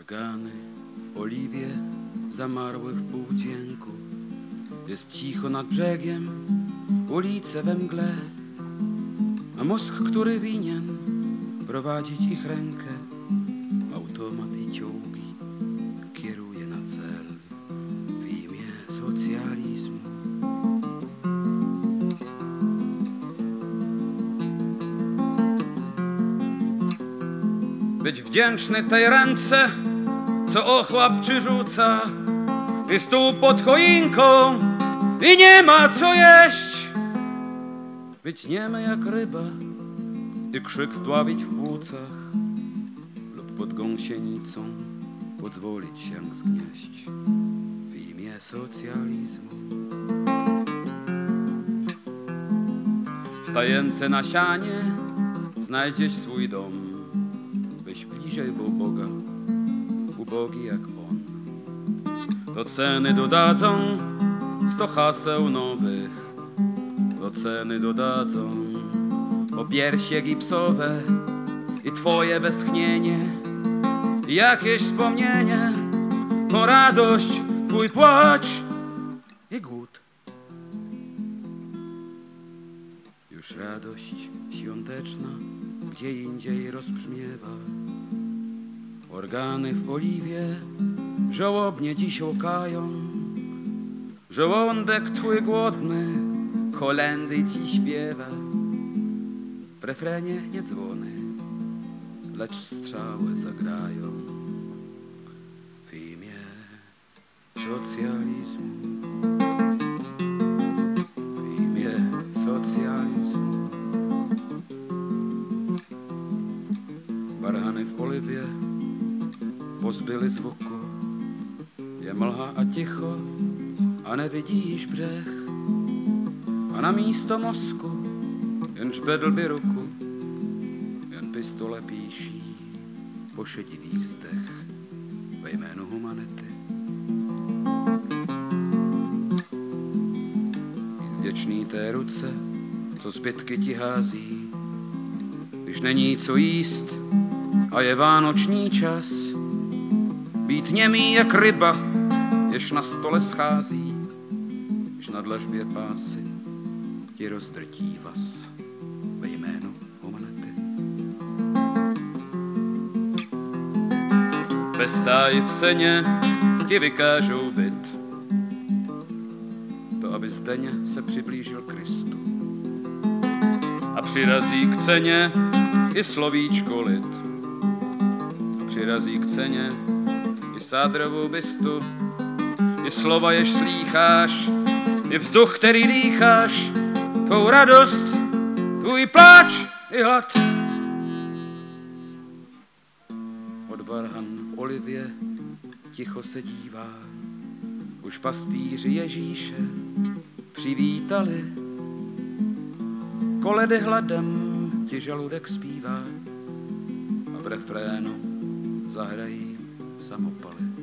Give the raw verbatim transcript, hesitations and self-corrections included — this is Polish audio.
Organy w oliwie zamarły w półcienku. Jest cicho nad brzegiem, ulice we mgle, a mózg, który winien prowadzić ich rękę, automat i ciołgi kieruje na cel w imię socjalizmu. Być wdzięczny tej ręce, co ochłapczy rzuca, i stół pod choinką i nie ma co jeść. Być niemy jak ryba i krzyk zdławić w płucach, lub pod gąsienicą pozwolić się zgnieść w imię socjalizmu. Wstający na sianie znajdziesz swój dom, byś bliżej był Boga, ubogi jak On. Do ceny dodadzą sto haseł nowych, do ceny dodadzą popiersie gipsowe i twoje westchnienie, jakieś wspomnienie, to radość, twój płacz i głód. Już radość świąteczna gdzie indziej rozbrzmiewa. Organy w oliwie żałobnie dziś łkają. Żołądek twój głodny kolędy ci śpiewa. W refrenie nie dzwony, lecz strzały zagrają w imię socjalizmu. W imię socjalizmu. Barhany w oliwie pozbyli zvuku. Je mlha a ticho a nevidíš břeh. A na místo mozku jen žbedlby ruku, jen pistole píší po šedivých zdech ve jménu humanity. Vděčný té ruce, co zbytky ti hází, když není co jíst a je vánoční čas. Být němý jak ryba, jež na stole schází, když na dlažbě pásy ti rozdrtí vás ve jménu humanity. Ve stáji v seně ti vykážou byt, to aby zdeně se přiblížil Kristu. A přirazí k ceně i slovíčko lid. A přirazí k ceně i sádrovou bystu, i slova, jež slýcháš, i vzduch, který dýcháš, tvou radost, tvůj pláč i hlad. Od varhan v olivě ticho se dívá, už pastýři Ježíše přivítali. Koledy hladem ti žaludek zpívá a v refrénu zahrají samopaly.